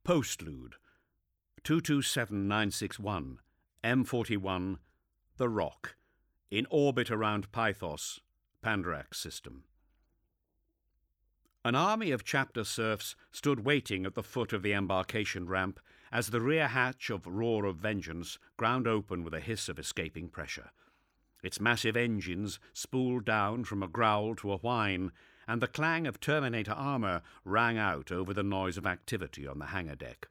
Postlude 227961 M41 The Rock, in orbit around Pythos, Pandarax system. An army of chapter serfs stood waiting at the foot of the embarkation ramp as the rear hatch of Roar of Vengeance ground open with a hiss of escaping pressure. Its massive engines spooled down from a growl to a whine, and the clang of Terminator armour rang out over the noise of activity on the hangar deck.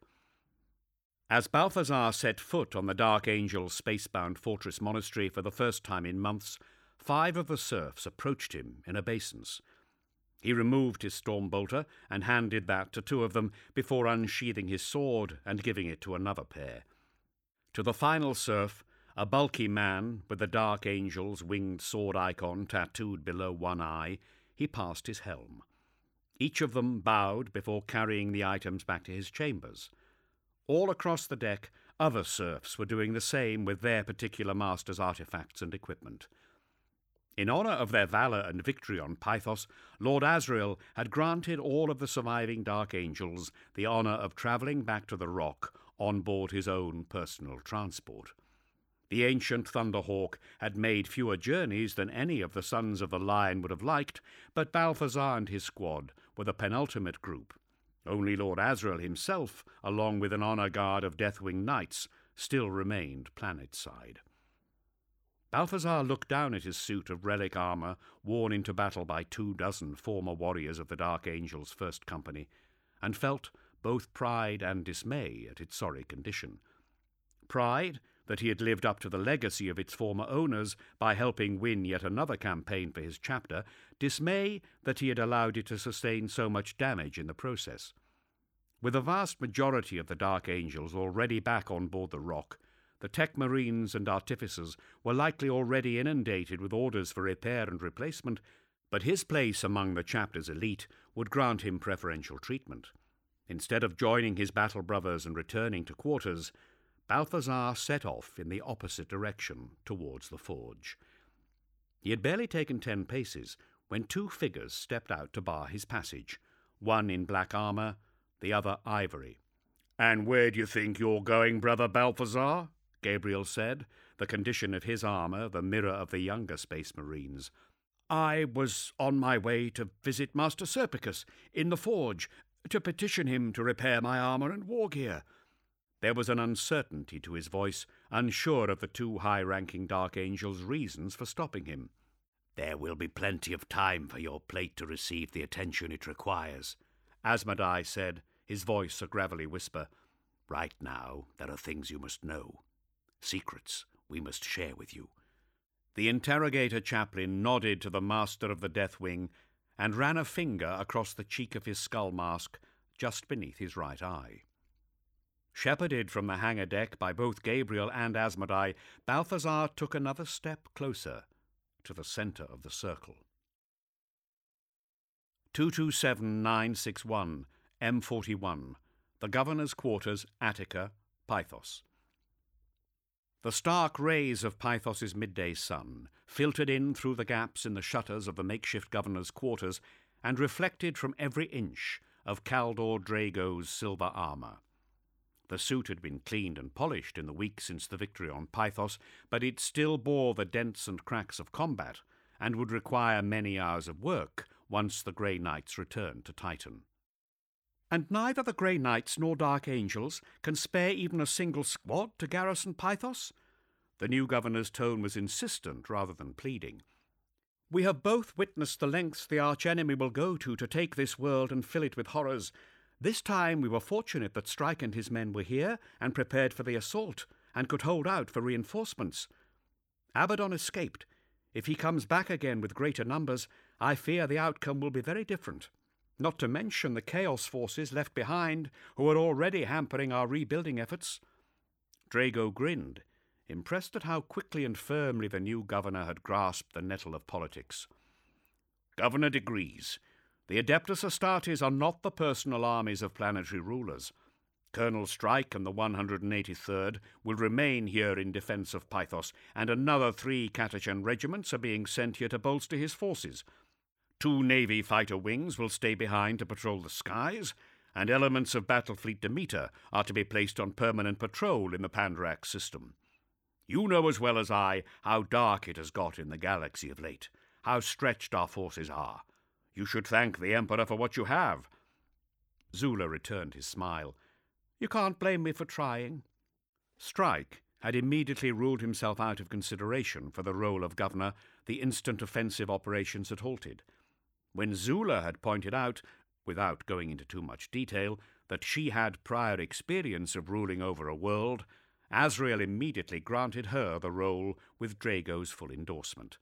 As Balthazar set foot on the Dark Angel's spacebound fortress monastery for the first time in months, 5 of the serfs approached him in obeisance. He removed his stormbolter and handed that to 2 of them before unsheathing his sword and giving it to another pair. To the final serf, a bulky man with the Dark Angel's winged sword icon tattooed below one eye, he passed his helm. Each of them bowed before carrying the items back to his chambers. All across the deck, other serfs were doing the same with their particular master's artifacts and equipment. In honour of their valour and victory on Pythos, Lord Azrael had granted all of the surviving Dark Angels the honour of travelling back to the Rock on board his own personal transport. The ancient Thunderhawk had made fewer journeys than any of the Sons of the Lion would have liked, but Balthazar and his squad were the penultimate group. Only Lord Azrael himself, along with an honour guard of Deathwing Knights, still remained planetside. Balthazar looked down at his suit of relic armour worn into battle by 24 former warriors of the Dark Angel's First Company, and felt both pride and dismay at its sorry condition. Pride that he had lived up to the legacy of its former owners by helping win yet another campaign for his chapter, dismay that he had allowed it to sustain so much damage in the process. With the vast majority of the Dark Angels already back on board the Rock, the Tech Marines and Artificers were likely already inundated with orders for repair and replacement, but his place among the chapter's elite would grant him preferential treatment. Instead of joining his battle brothers and returning to quarters, Balthazar set off in the opposite direction towards the forge. He had barely taken 10 paces when 2 figures stepped out to bar his passage, one in black armour, the other ivory. "And where do you think you're going, Brother Balthazar?" Gabriel said, the condition of his armour the mirror of the younger Space Marines. "I was on my way to visit Master Serpicus in the forge, to petition him to repair my armour and war gear." There was an uncertainty to his voice, unsure of the 2 high-ranking Dark Angels' reasons for stopping him. "There will be plenty of time for your plate to receive the attention it requires," Asmodai said, his voice a gravelly whisper. "Right now, there are things you must know. Secrets we must share with you." The interrogator chaplain nodded to the master of the Deathwing and ran a finger across the cheek of his skull mask just beneath his right eye. Shepherded from the hangar deck by both Gabriel and Asmodai, Balthazar took another step closer to the centre of the circle. 227961 M41 The Governor's Quarters, Attica, Pythos. The stark rays of Pythos's midday sun filtered in through the gaps in the shutters of the makeshift governor's quarters and reflected from every inch of Kaldor Drago's silver armour. The suit had been cleaned and polished in the week since the victory on Pythos, but it still bore the dents and cracks of combat and would require many hours of work once the Grey Knights returned to Titan. "And neither the Grey Knights nor Dark Angels can spare even a single squad to garrison Pythos?" The new governor's tone was insistent rather than pleading. "We have both witnessed the lengths the archenemy will go to take this world and fill it with horrors. This time we were fortunate that Strike and his men were here and prepared for the assault, and could hold out for reinforcements. Abaddon escaped. If he comes back again with greater numbers, I fear the outcome will be very different. Not to mention the Chaos forces left behind, who are already hampering our rebuilding efforts." Drago grinned, impressed at how quickly and firmly the new governor had grasped the nettle of politics. "Governor agrees. The Adeptus Astartes are not the personal armies of planetary rulers. Colonel Strike and the 183rd will remain here in defence of Pythos, and another 3 Catachan regiments are being sent here to bolster his forces. 2 Navy fighter wings will stay behind to patrol the skies. and elements of Battlefleet Demeter are to be placed on permanent patrol in the Pandarax system. You know as well as I how dark it has got in the galaxy of late, how stretched our forces are. You should thank the Emperor for what you have." Zula returned his smile. "You can't blame me for trying." Strike had immediately ruled himself out of consideration for the role of governor the instant offensive operations had halted. When Zula had pointed out, without going into too much detail, that she had prior experience of ruling over a world, Azrael immediately granted her the role with Drago's full endorsement.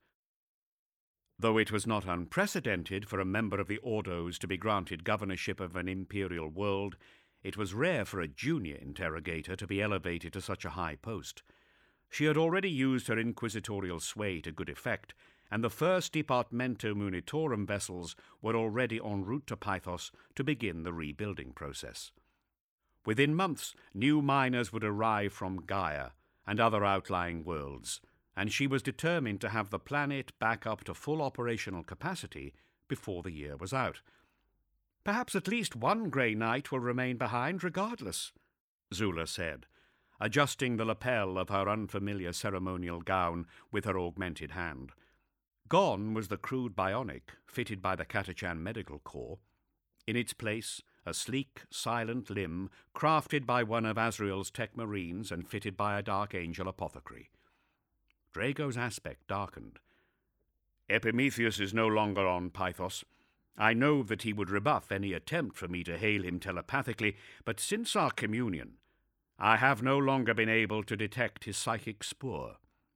Though it was not unprecedented for a member of the Ordos to be granted governorship of an imperial world, it was rare for a junior interrogator to be elevated to such a high post. She had already used her inquisitorial sway to good effect, and the first Departamento Munitorum vessels were already en route to Pythos to begin the rebuilding process. Within months, new miners would arrive from Gaia and other outlying worlds, and she was determined to have the planet back up to full operational capacity before the year was out. "Perhaps at least one Grey Knight will remain behind regardless," Zula said, adjusting the lapel of her unfamiliar ceremonial gown with her augmented hand. Gone was the crude bionic fitted by the Catachan Medical Corps. In its place, a sleek, silent limb crafted by one of Azrael's tech marines and fitted by a Dark Angel apothecary. Drago's aspect darkened. "Epimetheus is no longer on Pythos. I know that he would rebuff any attempt for me to hail him telepathically, but since our communion, I have no longer been able to detect his psychic spoor."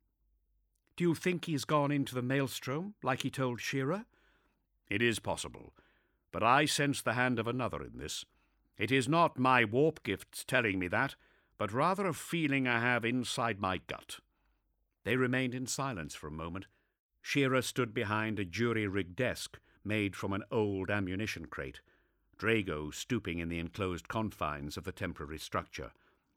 "Do you think he's gone into the maelstrom, like he told Shira?" "It is possible, but I sense the hand of another in this. It is not my warp gifts telling me that, but rather a feeling I have inside my gut." They remained in silence for a moment. Shira stood behind a jury-rigged desk made from an old ammunition crate, Drago stooping in the enclosed confines of the temporary structure.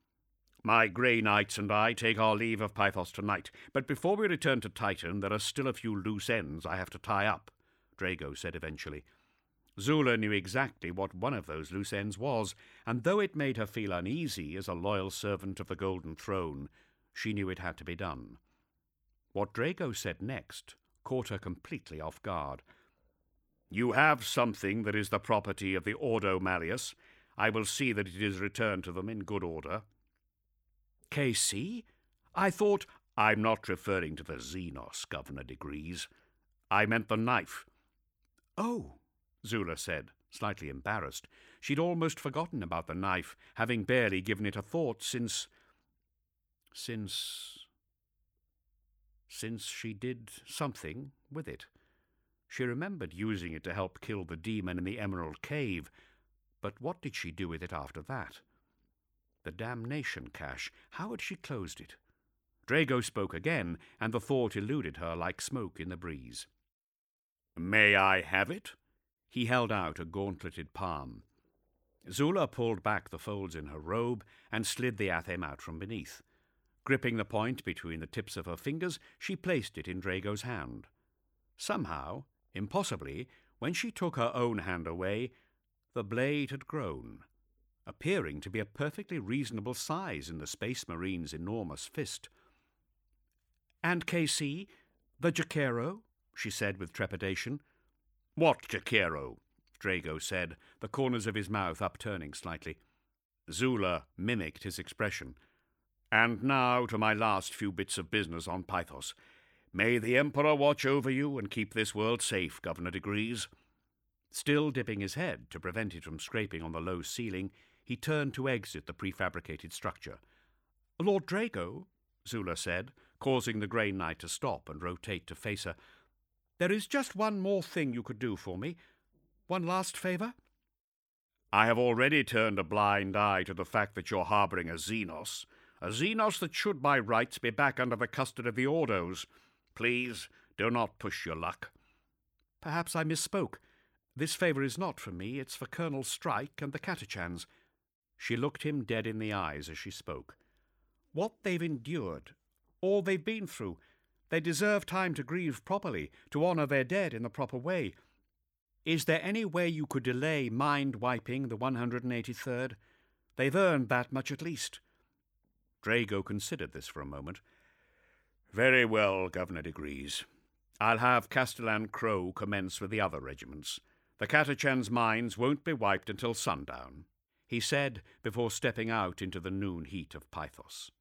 "My Grey Knights and I take our leave of Pythos tonight, but before we return to Titan there are still a few loose ends I have to tie up," Drago said eventually. Zula knew exactly what one of those loose ends was, and though it made her feel uneasy as a loyal servant of the Golden Throne, she knew it had to be done. What Drago said next caught her completely off guard. "You have something that is the property of the Ordo Malleus. I will see that it is returned to them in good order." "KC? I thought—" "I'm not referring to the Xenos, Governor Degrees. I meant the knife." "Oh," Zula said, slightly embarrassed. She'd almost forgotten about the knife, having barely given it a thought since she did something with it. She remembered using it to help kill the demon in the Emerald Cave, but what did she do with it after that? The damnation cache, how had she closed it? Drago spoke again, and the thought eluded her like smoke in the breeze. "May I have it?" He held out a gauntleted palm. Zula pulled back the folds in her robe and slid the athem out from beneath. Gripping the point between the tips of her fingers, she placed it in Drago's hand. Somehow, impossibly, when she took her own hand away, the blade had grown, appearing to be a perfectly reasonable size in the Space Marine's enormous fist. "And KC, the Jakero?" she said with trepidation. "What Jakero?" Drago said, the corners of his mouth upturning slightly. Zula mimicked his expression. "And now to my last few bits of business on Pythos. May the Emperor watch over you and keep this world safe, Governor Degrees." Still dipping his head to prevent it from scraping on the low ceiling, he turned to exit the prefabricated structure. "Lord Drago," Zula said, causing the Grey Knight to stop and rotate to face her, "there is just one more thing you could do for me. One last favour." "I have already turned a blind eye to the fact that you're harbouring a Xenos that should by rights be back under the custody of the Ordos. Please, do not push your luck." "Perhaps I misspoke. This favour is not for me, it's for Colonel Strike and the Catachans." She looked him dead in the eyes as she spoke. "What they've endured, all they've been through, they deserve time to grieve properly, to honour their dead in the proper way. Is there any way you could delay mind-wiping the 183rd? They've earned that much at least." Drago considered this for a moment. "Very well, Governor Degrees. I'll have Castellan Crow commence with the other regiments. The Catachan's mines won't be wiped until sundown," he said before stepping out into the noon heat of Pythos.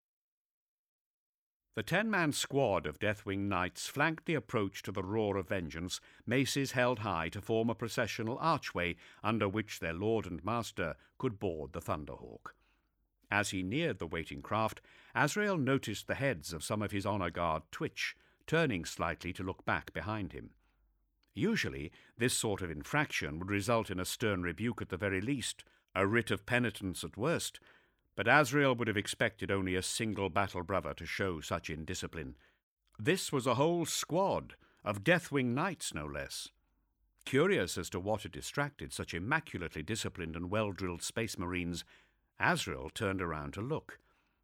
The 10-man squad of Deathwing Knights flanked the approach to the Roar of Vengeance, maces held high to form a processional archway under which their lord and master could board the Thunderhawk. As he neared the waiting craft, Azrael noticed the heads of some of his honor guard twitch, turning slightly to look back behind him. Usually, this sort of infraction would result in a stern rebuke at the very least, a writ of penitence at worst, but Azrael would have expected only a single battle brother to show such indiscipline. This was a whole squad, of Deathwing Knights no less. Curious as to what had distracted such immaculately disciplined and well-drilled Space Marines, Azrael turned around to look.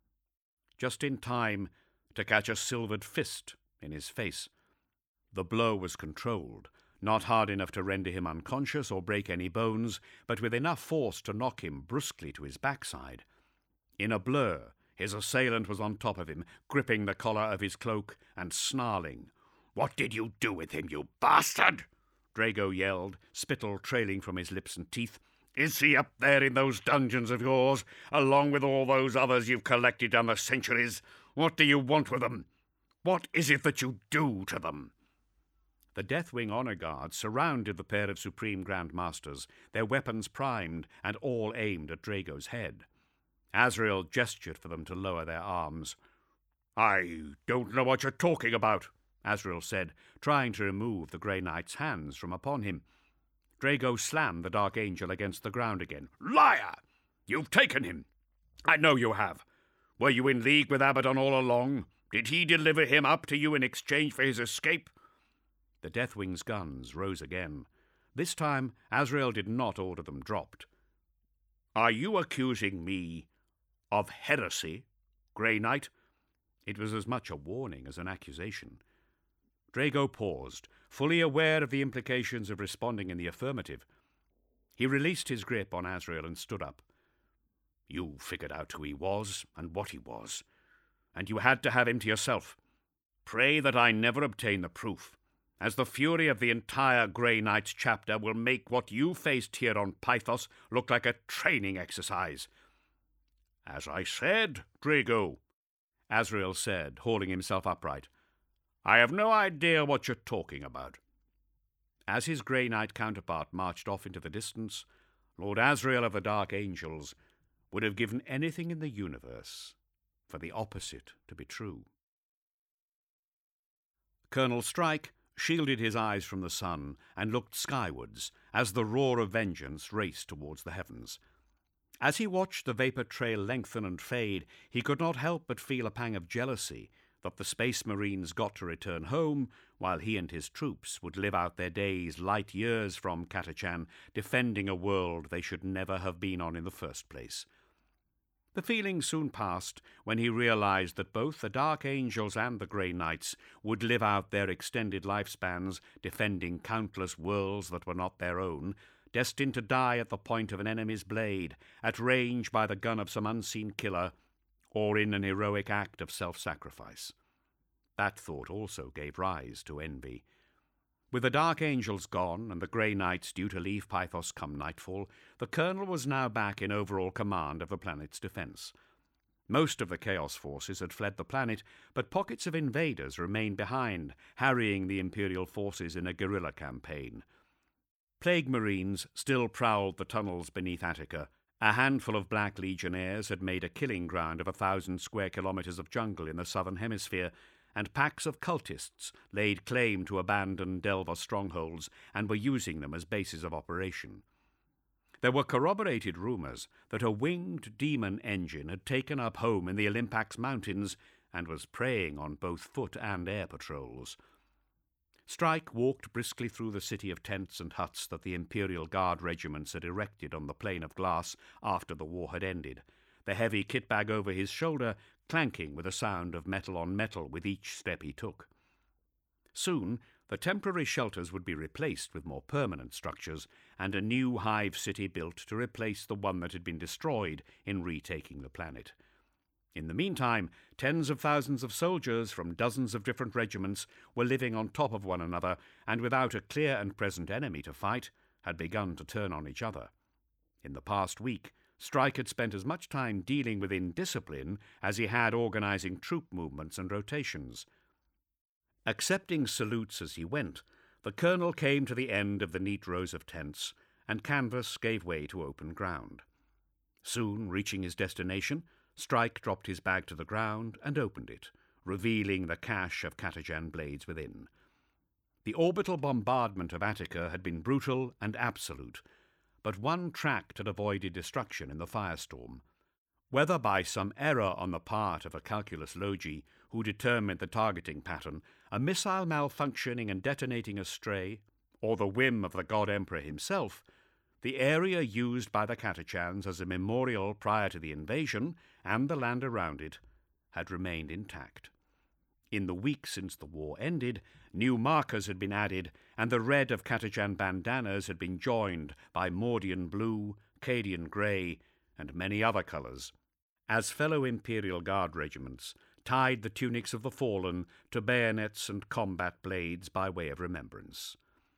Just in time to catch a silvered fist in his face. The blow was controlled, not hard enough to render him unconscious or break any bones, but with enough force to knock him brusquely to his backside. In a blur, his assailant was on top of him, gripping the collar of his cloak and snarling. "What did you do with him, you bastard?" Drago yelled, spittle trailing from his lips and teeth. "Is he up there in those dungeons of yours, along with all those others you've collected down the centuries? What do you want with them? What is it that you do to them?" The Deathwing Honor Guard surrounded the pair of Supreme Grand Masters, their weapons primed and all aimed at Drago's head. Azrael gestured for them to lower their arms. "I don't know what you're talking about," Azrael said, trying to remove the Grey Knight's hands from upon him. Drago slammed the Dark Angel against the ground again. "Liar! You've taken him. I know you have. Were you in league with Abaddon all along? Did he deliver him up to you in exchange for his escape?" The Deathwing's guns rose again. This time Azrael did not order them dropped. "Are you accusing me of heresy, Grey Knight?" It was as much a warning as an accusation. Drago paused, fully aware of the implications of responding in the affirmative. He released his grip on Azrael and stood up. "You figured out who he was and what he was, and you had to have him to yourself. Pray that I never obtain the proof, as the fury of the entire Grey Knights chapter will make what you faced here on Pythos look like a training exercise." "As I said, Drago," Azrael said, hauling himself upright, "I have no idea what you're talking about." As his Grey Knight counterpart marched off into the distance, Lord Azrael of the Dark Angels would have given anything in the universe for the opposite to be true. Colonel Strike shielded his eyes from the sun and looked skywards as the Roar of Vengeance raced towards the heavens. As he watched the vapour trail lengthen and fade, he could not help but feel a pang of jealousy that the Space Marines got to return home, while he and his troops would live out their days light years from Catachan, defending a world they should never have been on in the first place. The feeling soon passed when he realized that both the Dark Angels and the Grey Knights would live out their extended lifespans defending countless worlds that were not their own, destined to die at the point of an enemy's blade, at range by the gun of some unseen killer, or in an heroic act of self-sacrifice. That thought also gave rise to envy. With the Dark Angels gone and the Grey Knights due to leave Pythos come nightfall, the Colonel was now back in overall command of the planet's defence. Most of the Chaos forces had fled the planet, but pockets of invaders remained behind, harrying the Imperial forces in a guerrilla campaign. Plague Marines still prowled the tunnels beneath Attica. A handful of Black Legionnaires had made a killing ground of 1,000 square kilometres of jungle in the southern hemisphere, and packs of cultists laid claim to abandoned Delva strongholds and were using them as bases of operation. There were corroborated rumours that a winged demon engine had taken up home in the Olympics Mountains and was preying on both foot and air patrols. Strike walked briskly through the city of tents and huts that the Imperial Guard regiments had erected on the plain of glass after the war had ended, the heavy kit bag over his shoulder clanking with a sound of metal on metal with each step he took. Soon The temporary shelters would be replaced with more permanent structures, and a new hive city built to replace the one that had been destroyed in retaking the planet. In the meantime, tens of thousands of soldiers from dozens of different regiments were living on top of one another, and without a clear and present enemy to fight, had begun to turn on each other. In the past week, Strike had spent as much time dealing with indiscipline as he had organising troop movements and rotations. Accepting salutes as he went, the colonel came to the end of the neat rows of tents, and canvas gave way to open ground. Soon reaching his destination, Strike dropped his bag to the ground and opened it, revealing the cache of Katajan blades within. The orbital bombardment of Attica had been brutal and absolute, but one tract had avoided destruction in the firestorm. Whether by some error on the part of a calculus logi who determined the targeting pattern, a missile malfunctioning and detonating astray, or the whim of the God Emperor himself, the area used by the Katachans as a memorial prior to the invasion, and the land around it, had remained intact. In the week since the war ended, new markers had been added, and the red of Katachan bandanas had been joined by Mordian blue, Cadian grey, and many other colours, as fellow Imperial Guard regiments tied the tunics of the fallen to bayonets and combat blades by way of remembrance.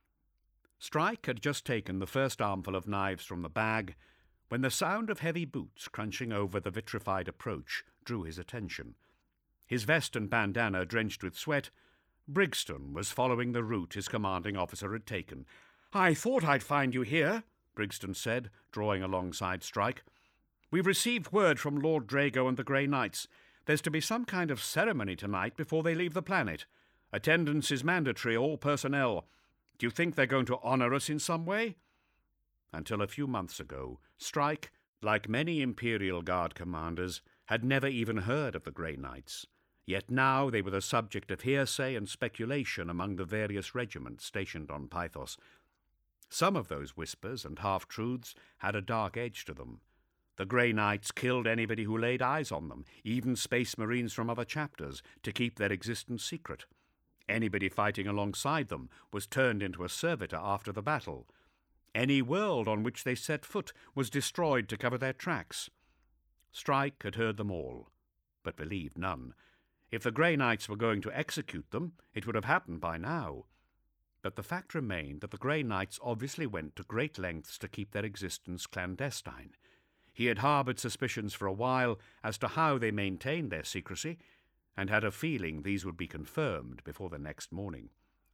Strike had just taken the first armful of knives from the bag when the sound of heavy boots crunching over the vitrified approach drew his attention. His vest and bandana drenched with sweat, Brixton was following the route his commanding officer had taken. "I thought I'd find you here," Brixton said, drawing alongside Strike. "We've received word from Lord Drago and the Grey Knights. There's to be some kind of ceremony tonight before they leave the planet. Attendance is mandatory, all personnel. Do you think they're going to honour us in some way?" Until a few months ago, Strike, like many Imperial Guard commanders, had never even heard of the Grey Knights. Yet now they were the subject of hearsay and speculation among the various regiments stationed on Pythos. Some of those whispers and half-truths had a dark edge to them. The Grey Knights killed anybody who laid eyes on them, even Space Marines from other chapters, to keep their existence secret. Anybody fighting alongside them was turned into a servitor after the battle. Any world on which they set foot was destroyed to cover their tracks. Strike had heard them all, but believed none. If the Grey Knights were going to execute them, it would have happened by now. But the fact remained that the Grey Knights obviously went to great lengths to keep their existence clandestine. He had harboured suspicions for a while as to how they maintained their secrecy, and had a feeling these would be confirmed before the next morning.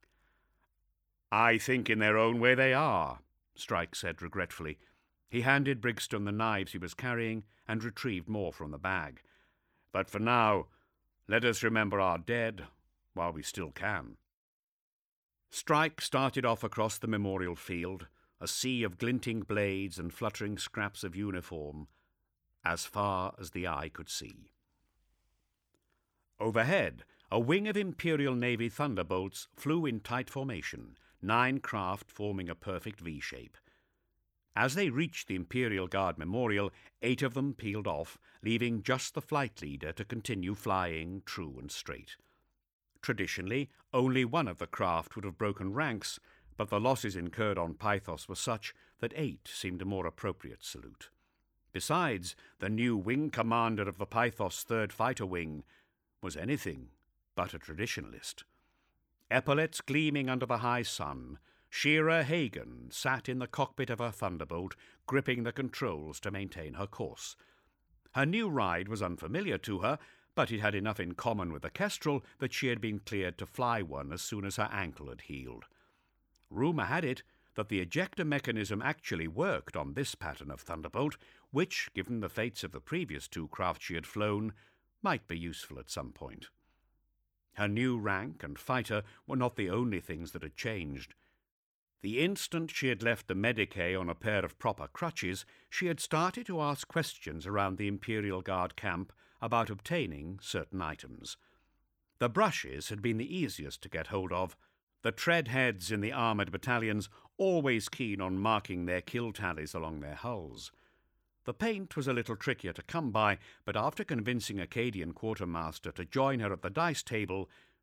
"I think in their own way they are," Strike said regretfully. He handed Brixton the knives he was carrying and retrieved more from the bag. "But for now, let us remember our dead while we still can." Strike started off across the memorial field, a sea of glinting blades and fluttering scraps of uniform, as far as the eye could see. Overhead, a wing of Imperial Navy Thunderbolts flew in tight formation, 9 craft forming a perfect V-shape. As they reached the Imperial Guard Memorial, 8 of them peeled off, leaving just the flight leader to continue flying true and straight. Traditionally, only one of the craft would have broken ranks, but the losses incurred on Pythos were such that 8 seemed a more appropriate salute. Besides, the new wing commander of the Pythos 3rd Fighter Wing was anything but a traditionalist. Epaulets gleaming under the high sun, Shira Hagen sat in the cockpit of her Thunderbolt, gripping the controls to maintain her course. Her new ride was unfamiliar to her, but it had enough in common with the Kestrel that she had been cleared to fly one as soon as her ankle had healed. Rumour had it that the ejector mechanism actually worked on this pattern of Thunderbolt, which, given the fates of the previous 2 craft she had flown, might be useful at some point. Her new rank and fighter were not the only things that had changed. The instant she had left the Medicae on a pair of proper crutches, she had started to ask questions around the Imperial Guard camp about obtaining certain items. The brushes had been the easiest to get hold of, the tread heads in the armoured battalions always keen on marking their kill tallies along their hulls. The paint was a little trickier to come by, but after convincing a Cadian quartermaster to join her at the dice table,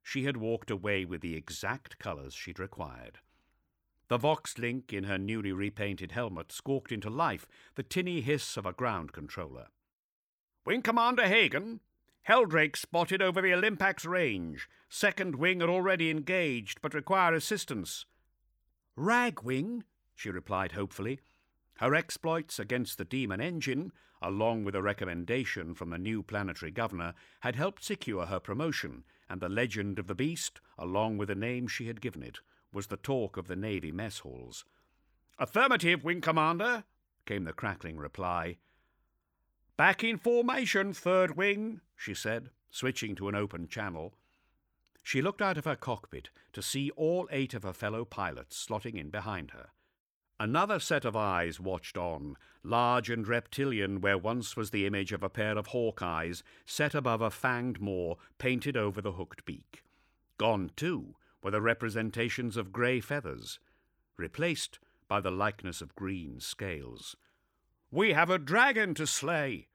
she had walked away with the exact colours she'd required. The Vox-Link in her newly repainted helmet squawked into life the tinny hiss of a ground controller. "Wing Commander Hagen, Heldrake spotted over the Olympax range. Second wing are already engaged, but require assistance." "Ragwing," she replied hopefully. Her exploits against the Demon engine, along with a recommendation from the new planetary governor, had helped secure her promotion, and the legend of the beast, along with the name she had given it, was the talk of the Navy mess halls. "Affirmative, Wing Commander," came the crackling reply. "Back in formation, Third Wing," she said, switching to an open channel. She looked out of her cockpit to see all 8 of her fellow pilots slotting in behind her. Another set of eyes watched on, large and reptilian where once was the image of a pair of hawk eyes set above a fanged maw painted over the hooked beak. Gone, too, were the representations of grey feathers, replaced by the likeness of green scales. "We have a dragon to slay!"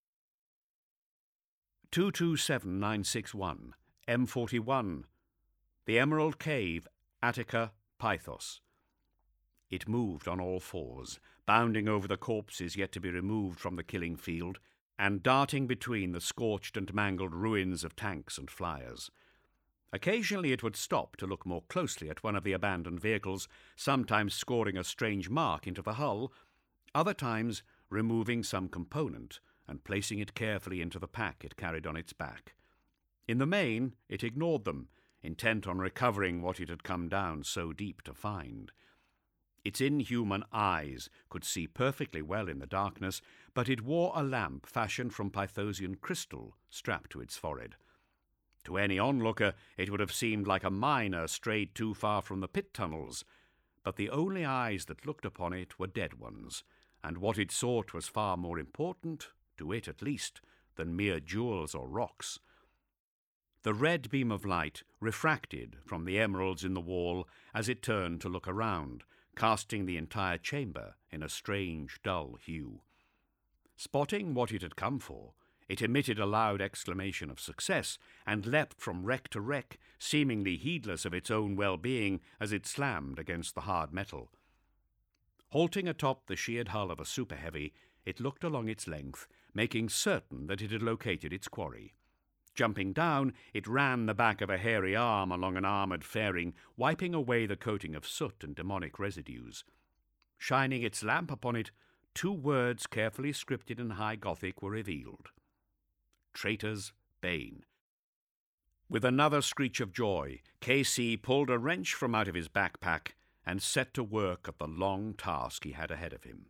227961, M41, the Emerald Cave, Attica, Pythos. It moved on all fours, bounding over the corpses yet to be removed from the killing field, and darting between the scorched and mangled ruins of tanks and flyers. Occasionally it would stop to look more closely at one of the abandoned vehicles, sometimes scoring a strange mark into the hull, other times removing some component and placing it carefully into the pack it carried on its back. In the main, it ignored them, intent on recovering what it had come down so deep to find. Its inhuman eyes could see perfectly well in the darkness, but it wore a lamp fashioned from Pythosian crystal strapped to its forehead. To any onlooker it would have seemed like a miner strayed too far from the pit tunnels, but the only eyes that looked upon it were dead ones, and what it sought was far more important, to it at least, than mere jewels or rocks. The red beam of light refracted from the emeralds in the wall as it turned to look around, casting the entire chamber in a strange, dull hue. Spotting what it had come for, it emitted a loud exclamation of success and leapt from wreck to wreck, seemingly heedless of its own well-being as it slammed against the hard metal. Halting atop the sheared hull of a Super Heavy, it looked along its length, making certain that it had located its quarry. Jumping down, it ran the back of a hairy arm along an armoured fairing, wiping away the coating of soot and demonic residues. Shining its lamp upon it, 2 words carefully scripted in High Gothic were revealed. Traitor's Bane. With another screech of joy, KC pulled a wrench from out of his backpack and set to work at the long task he had ahead of him.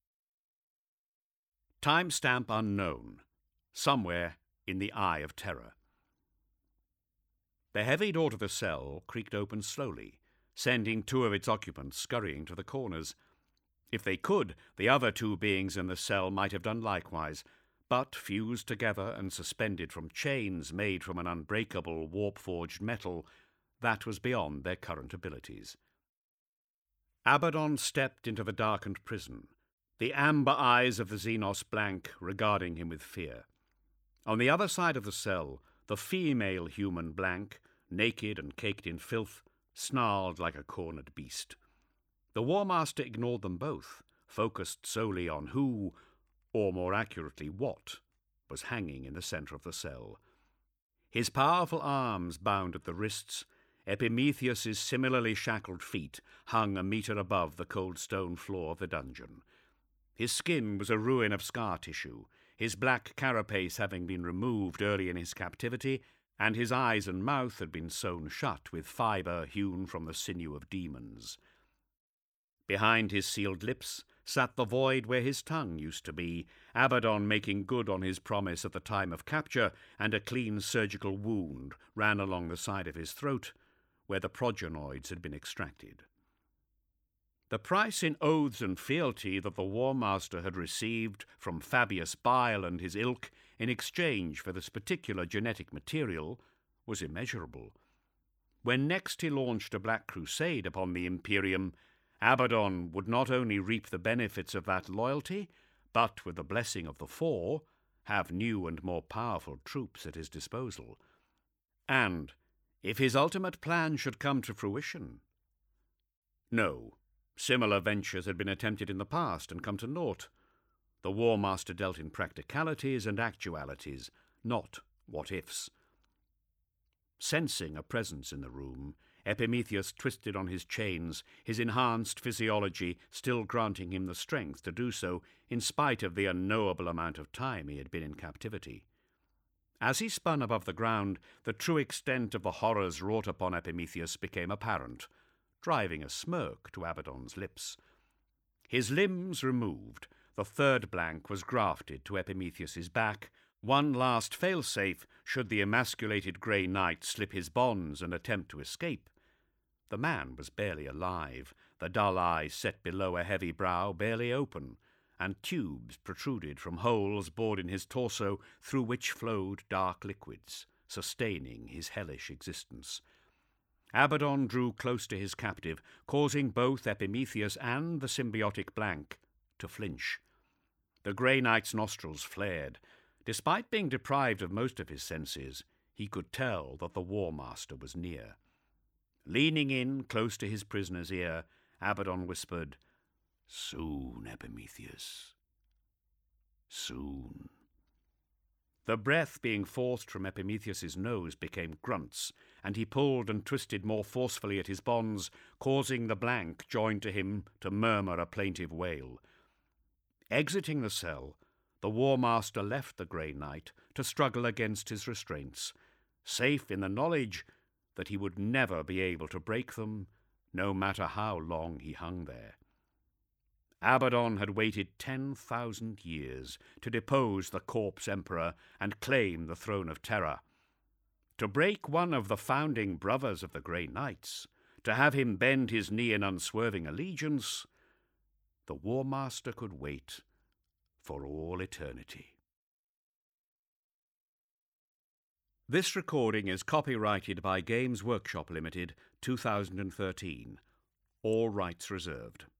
Timestamp unknown. Somewhere in the Eye of Terror. The heavy door to the cell creaked open slowly, sending 2 of its occupants scurrying to the corners. If they could, the other 2 beings in the cell might have done likewise, but fused together and suspended from chains made from an unbreakable warp-forged metal, that was beyond their current abilities. Abaddon stepped into the darkened prison, the amber eyes of the Xenos blank regarding him with fear. On the other side of the cell, the female human blank, naked and caked in filth, snarled like a cornered beast. The War Master ignored them both, focused solely on who, or more accurately what, was hanging in the centre of the cell. His powerful arms bound at the wrists, Epimetheus's similarly shackled feet hung a metre above the cold stone floor of the dungeon. His skin was a ruin of scar tissue, his black carapace having been removed early in his captivity, and his eyes and mouth had been sewn shut with fibre hewn from the sinew of demons. Behind his sealed lips sat the void where his tongue used to be, Abaddon making good on his promise at the time of capture, and a clean surgical wound ran along the side of his throat, where the progenoids had been extracted. The price in oaths and fealty that the War Master had received from Fabius Bile and his ilk in exchange for this particular genetic material was immeasurable. When next he launched a black crusade upon the Imperium, Abaddon would not only reap the benefits of that loyalty, but, with the blessing of the Four, have new and more powerful troops at his disposal. And, If his ultimate plan should come to fruition? No. Similar ventures had been attempted in the past and come to naught. The War Master dealt in practicalities and actualities, not what-ifs. Sensing a presence in the room, Epimetheus twisted on his chains, his enhanced physiology still granting him the strength to do so in spite of the unknowable amount of time he had been in captivity. As he spun above the ground, the true extent of the horrors wrought upon Epimetheus became apparent, driving a smirk to Abaddon's lips. His limbs removed, the third blank was grafted to Epimetheus's back, one last fail-safe should the emasculated grey knight slip his bonds and attempt to escape. The man was barely alive, the dull eyes set below a heavy brow barely open, and tubes protruded from holes bored in his torso through which flowed dark liquids, sustaining his hellish existence. Abaddon drew close to his captive, causing both Epimetheus and the symbiotic blank to flinch. The grey knight's nostrils flared. Despite being deprived of most of his senses, he could tell that the War Master was near. Leaning in close to his prisoner's ear, Abaddon whispered, "Soon, Epimetheus. Soon." The breath being forced from Epimetheus's nose became grunts, and he pulled and twisted more forcefully at his bonds, causing the blank joined to him to murmur a plaintive wail. Exiting the cell, the War Master left the Grey Knight to struggle against his restraints, safe in the knowledge that he would never be able to break them, no matter how long he hung there. Abaddon had waited 10,000 years to depose the corpse emperor and claim the throne of terror. To break one of the founding brothers of the Grey Knights, to have him bend his knee in unswerving allegiance, the War Master could wait for all eternity. This recording is copyrighted by Games Workshop Limited, 2013. All rights reserved.